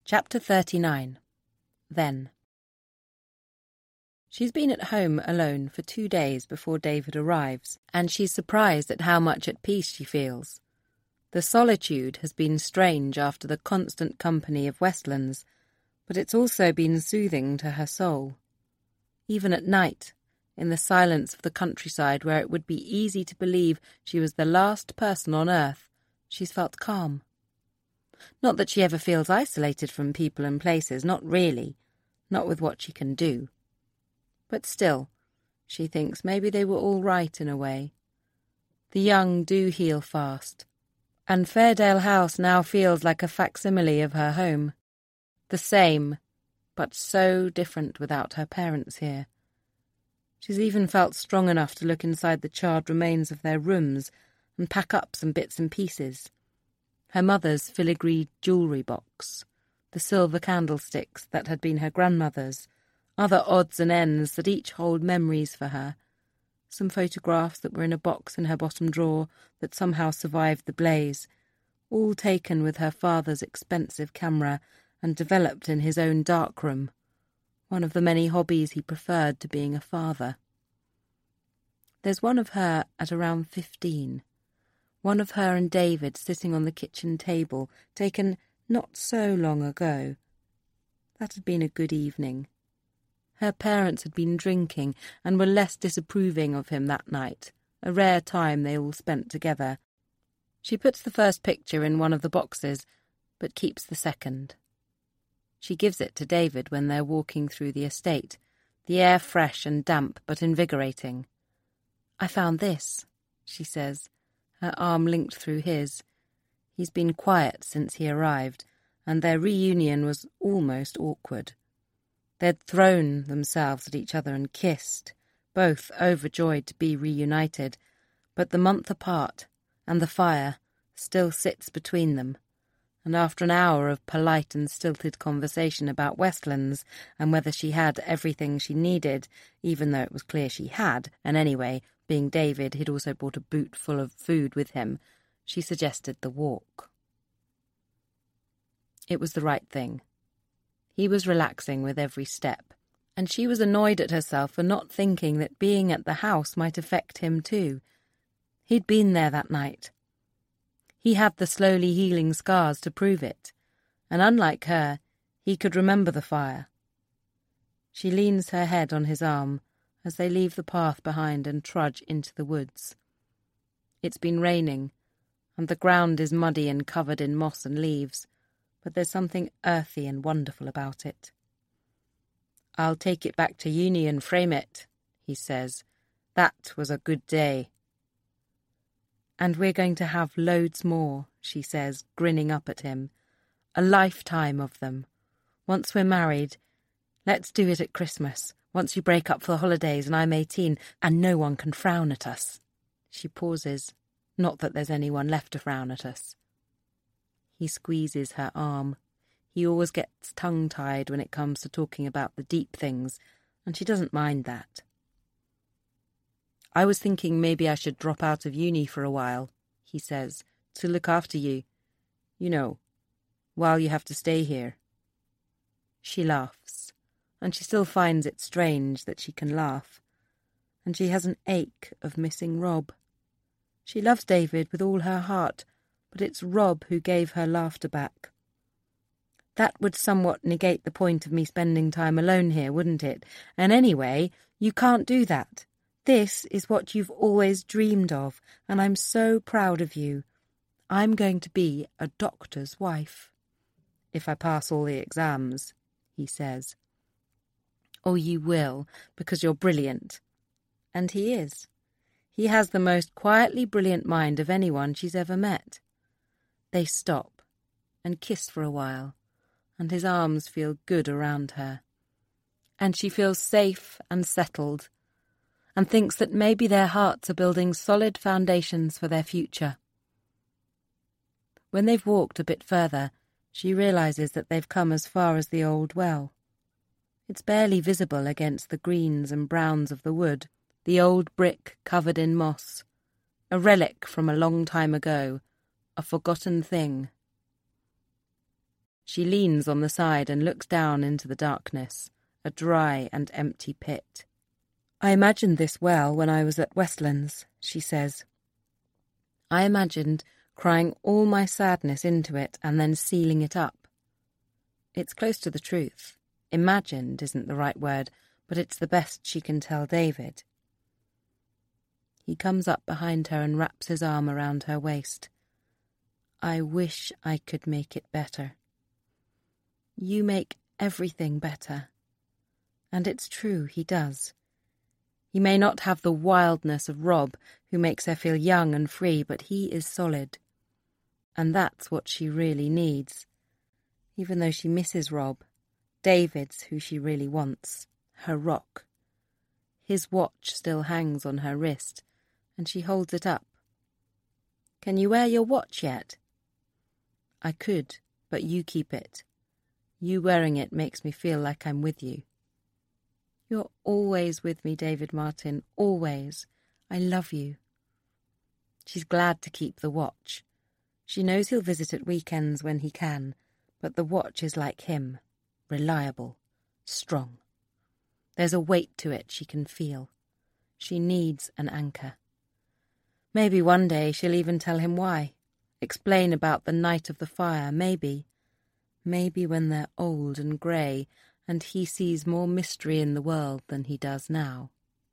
Chapter 39. Then. She's been at home alone for 2 days before David arrives, and she's surprised at how much at peace she feels. The solitude has been strange after the constant company of Westlands, but it's also been soothing to her soul. Even at night, in the silence of the countryside where it would be easy to believe she was the last person on earth, she's felt calm. Not that she ever feels isolated from people and places, not really, not with what she can do. But still, she thinks maybe they were all right in a way. The young do heal fast, and Fairdale House now feels like a facsimile of her home. The same, but so different without her parents here. She's even felt strong enough to look inside the charred remains of their rooms and pack up some bits and pieces. Her mother's filigree jewellery box, the silver candlesticks that had been her grandmother's, other odds and ends that each hold memories for her, some photographs that were in a box in her bottom drawer that somehow survived the blaze, all taken with her father's expensive camera and developed in his own darkroom, one of the many hobbies he preferred to being a father. There's one of her at around 15, one of her and David sitting on the kitchen table, taken not so long ago. That had been a good evening. Her parents had been drinking and were less disapproving of him that night, a rare time they all spent together. She puts the first picture in one of the boxes, but keeps the second. She gives it to David when they're walking through the estate, the air fresh and damp but invigorating. "I found this," she says, her arm linked through his. He's been quiet since he arrived, and their reunion was almost awkward. They'd thrown themselves at each other and kissed, both overjoyed to be reunited, but the month apart, and the fire, still sits between them, and after an hour of polite and stilted conversation about Westlands and whether she had everything she needed, even though it was clear she had, and anyway, being David, he'd also brought a boot full of food with him, she suggested the walk. It was the right thing. He was relaxing with every step, and she was annoyed at herself for not thinking that being at the house might affect him too. He'd been there that night. He had the slowly healing scars to prove it, and unlike her, he could remember the fire. She leans her head on his arm as they leave the path behind and trudge into the woods. It's been raining, and the ground is muddy and covered in moss and leaves, but there's something earthy and wonderful about it. "I'll take it back to uni and frame it," he says. "That was a good day." "And we're going to have loads more," she says, grinning up at him. "A lifetime of them. Once we're married, let's do it at Christmas, once you break up for the holidays and I'm 18, and no one can frown at us." She pauses. Not that there's anyone left to frown at us. He squeezes her arm. He always gets tongue-tied when it comes to talking about the deep things, and she doesn't mind that. "I was thinking maybe I should drop out of uni for a while," he says, "to look after you. You know, while you have to stay here." She laughs, and she still finds it strange that she can laugh. And she has an ache of missing Rob. She loves David with all her heart, but it's Rob who gave her laughter back. That would somewhat negate the point of me spending time alone here, wouldn't it? And anyway, you can't do that. This is what you've always dreamed of, and I'm so proud of you. I'm going to be a doctor's wife. If I pass all the exams, he says. "Oh, you will, because you're brilliant." And he is. He has the most quietly brilliant mind of anyone she's ever met. They stop and kiss for a while, and his arms feel good around her. And she feels safe and settled, and thinks that maybe their hearts are building solid foundations for their future. When they've walked a bit further, she realises that they've come as far as the old well. It's barely visible against the greens and browns of the wood, the old brick covered in moss, a relic from a long time ago, a forgotten thing. She leans on the side and looks down into the darkness, a dry and empty pit. I imagined this well when I was at Westlands, she says. I imagined crying all my sadness into it and then sealing it up. It's close to the truth. Imagined isn't the right word, but it's the best she can tell David. He comes up behind her and wraps his arm around her waist. I wish I could make it better. You make everything better. And it's true, he does. He may not have the wildness of Rob, who makes her feel young and free, but he is solid. And that's what she really needs. Even though she misses Rob, David's who she really wants, her rock. His watch still hangs on her wrist, and she holds it up. Can you wear your watch yet? I could, but you keep it. You wearing it makes me feel like I'm with you. You're always with me, David Martin, always. I love you. She's glad to keep the watch. She knows he'll visit at weekends when he can, but the watch is like him, reliable, strong. There's a weight to it she can feel. She needs an anchor. Maybe one day she'll even tell him why, explain about the night of the fire, maybe. Maybe when they're old and grey and he sees more mystery in the world than he does now.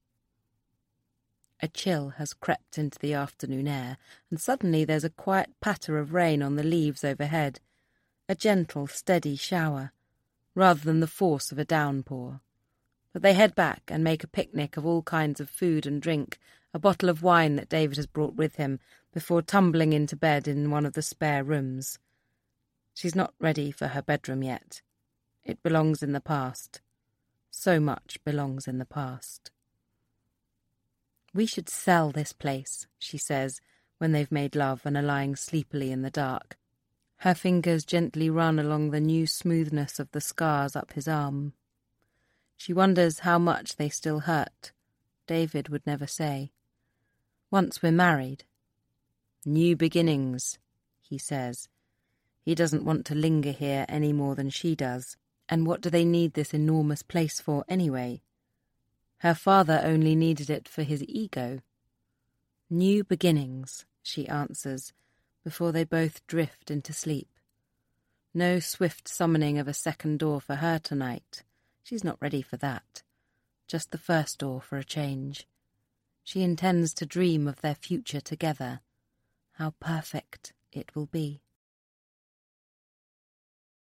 A chill has crept into the afternoon air, and suddenly there's a quiet patter of rain on the leaves overhead, a gentle, steady shower, rather than the force of a downpour. But they head back and make a picnic of all kinds of food and drink, a bottle of wine that David has brought with him, before tumbling into bed in one of the spare rooms. She's not ready for her bedroom yet. It belongs in the past. So much belongs in the past. We should sell this place, she says, when they've made love and are lying sleepily in the dark. Her fingers gently run along the new smoothness of the scars up his arm. She wonders how much they still hurt. David would never say. Once we're married. New beginnings, he says. He doesn't want to linger here any more than she does. And what do they need this enormous place for anyway? Her father only needed it for his ego. New beginnings, she answers, before they both drift into sleep. No swift summoning of a second door for her tonight. She's not ready for that. Just the first door for a change. She intends to dream of their future together. How perfect it will be.